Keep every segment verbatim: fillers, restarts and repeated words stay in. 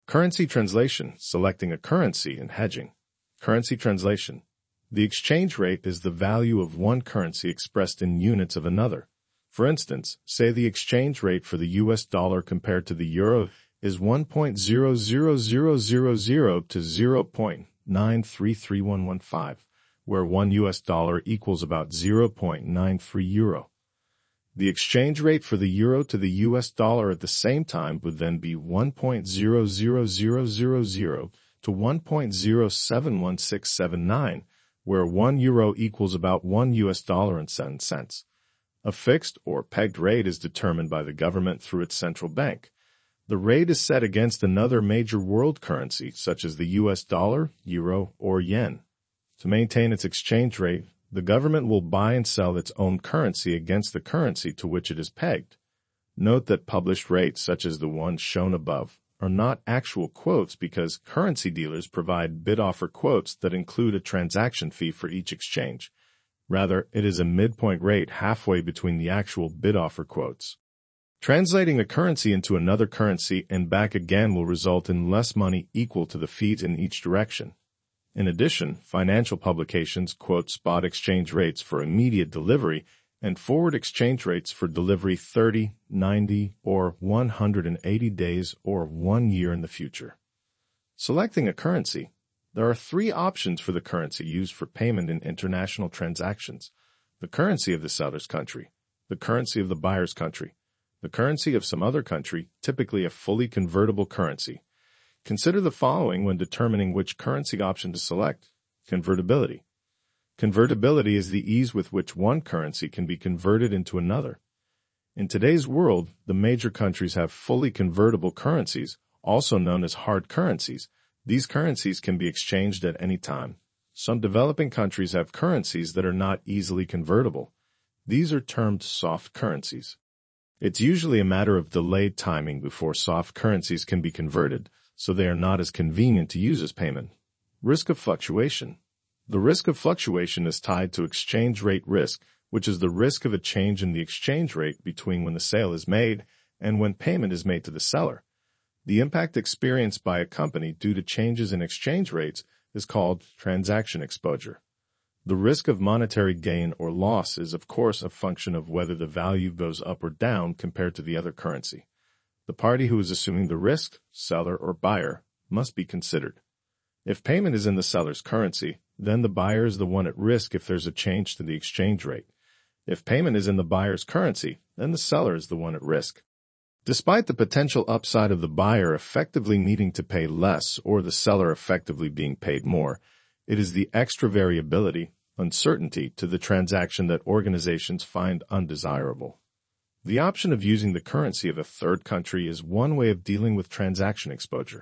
Currency translation, selecting a currency and hedging. Currency translation. The exchange rate is the value of one currency expressed in units of another. For instance, say the exchange rate for the U S dollar compared to the euro is one point zero zero zero zero zero to zero point nine three three one one five, where one U S dollar equals about zero point nine three euro. The exchange rate for the euro to the U S dollar at the same time would then be one point zero zero zero zero zero to one point zero seven one six seven nine, where one euro equals about one U S dollar and seven cents. A fixed or pegged rate is determined by the government through its central bank. The rate is set against another major world currency, such as the U S dollar, euro, or yen. To maintain its exchange rate, the government will buy and sell its own currency against the currency to which it is pegged. Note that published rates, such as the ones shown above, are not actual quotes because currency dealers provide bid-offer quotes that include a transaction fee for each exchange. Rather, it is a midpoint rate halfway between the actual bid-offer quotes. Translating a currency into another currency and back again will result in less money equal to the fees in each direction. In addition, financial publications quote spot exchange rates for immediate delivery and forward exchange rates for delivery thirty, ninety, or one hundred eighty days or one year in the future. Selecting a currency. There are three options for the currency used for payment in international transactions: the currency of the seller's country, the currency of the buyer's country, the currency of some other country, typically a fully convertible currency. Consider the following when determining which currency option to select. Convertibility. Convertibility is the ease with which one currency can be converted into another. In today's world, the major countries have fully convertible currencies, also known as hard currencies. These currencies can be exchanged at any time. Some developing countries have currencies that are not easily convertible. These are termed soft currencies. It's usually a matter of delayed timing before soft currencies can be converted, so they are not as convenient to use as payment. Risk of fluctuation. The risk of fluctuation is tied to exchange rate risk, which is the risk of a change in the exchange rate between when the sale is made and when payment is made to the seller. The impact experienced by a company due to changes in exchange rates is called transaction exposure. The risk of monetary gain or loss is, of course, a function of whether the value goes up or down compared to the other currency. The party who is assuming the risk, seller or buyer, must be considered. If payment is in the seller's currency, then the buyer is the one at risk if there's a change to the exchange rate. If payment is in the buyer's currency, then the seller is the one at risk. Despite the potential upside of the buyer effectively needing to pay less or the seller effectively being paid more, it is the extra variability, uncertainty to the transaction that organizations find undesirable. The option of using the currency of a third country is one way of dealing with transaction exposure.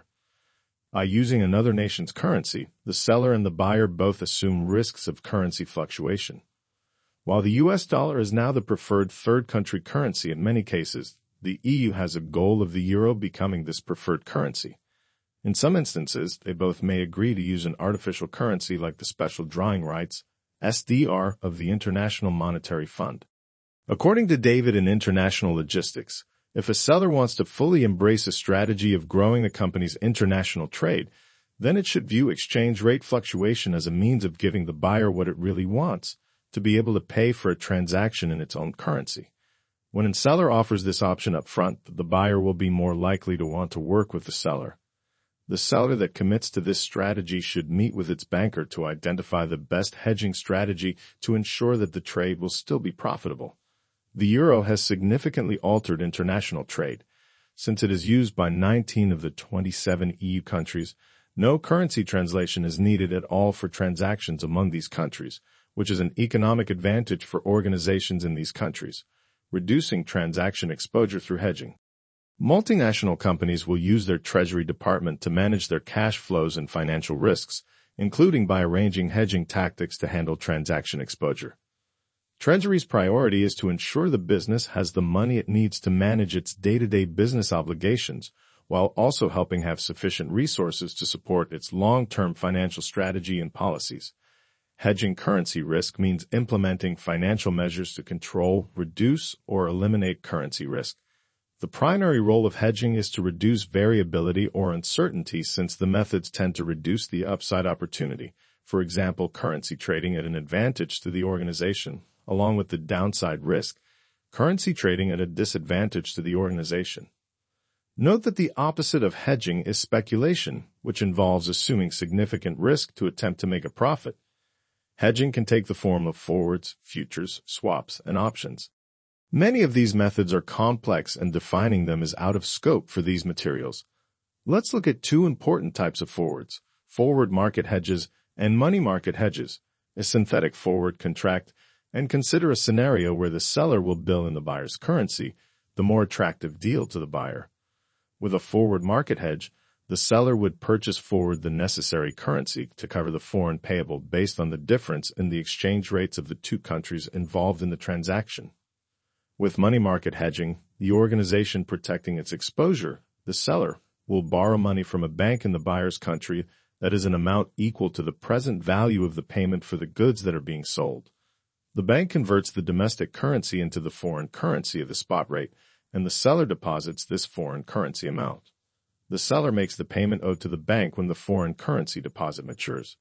By using another nation's currency, the seller and the buyer both assume risks of currency fluctuation. While the U S dollar is now the preferred third country currency in many cases, the E U has a goal of the euro becoming this preferred currency. In some instances, they both may agree to use an artificial currency like the special drawing rights, S D R, of the International Monetary Fund. According to David in International Logistics, if a seller wants to fully embrace a strategy of growing the company's international trade, then it should view exchange rate fluctuation as a means of giving the buyer what it really wants, to be able to pay for a transaction in its own currency. When a seller offers this option up front, the buyer will be more likely to want to work with the seller. The seller that commits to this strategy should meet with its banker to identify the best hedging strategy to ensure that the trade will still be profitable. The euro has significantly altered international trade. Since it is used by nineteen of the twenty-seven E U countries, no currency translation is needed at all for transactions among these countries, which is an economic advantage for organizations in these countries, reducing transaction exposure through hedging. Multinational companies will use their Treasury Department to manage their cash flows and financial risks, including by arranging hedging tactics to handle transaction exposure. Treasury's priority is to ensure the business has the money it needs to manage its day-to-day business obligations, while also helping have sufficient resources to support its long-term financial strategy and policies. Hedging currency risk means implementing financial measures to control, reduce, or eliminate currency risk. The primary role of hedging is to reduce variability or uncertainty since the methods tend to reduce the upside opportunity, for example, currency trading at an advantage to the organization, along with the downside risk, currency trading at a disadvantage to the organization. Note that the opposite of hedging is speculation, which involves assuming significant risk to attempt to make a profit. Hedging can take the form of forwards, futures, swaps, and options. Many of these methods are complex and defining them is out of scope for these materials. Let's look at two important types of forwards, forward market hedges and money market hedges, a synthetic forward contract, and consider a scenario where the seller will bill in the buyer's currency, the more attractive deal to the buyer. With a forward market hedge, the seller would purchase forward the necessary currency to cover the foreign payable based on the difference in the exchange rates of the two countries involved in the transaction. With money market hedging, the organization protecting its exposure, the seller, will borrow money from a bank in the buyer's country that is an amount equal to the present value of the payment for the goods that are being sold. The bank converts the domestic currency into the foreign currency of the spot rate, and the seller deposits this foreign currency amount. The seller makes the payment owed to the bank when the foreign currency deposit matures.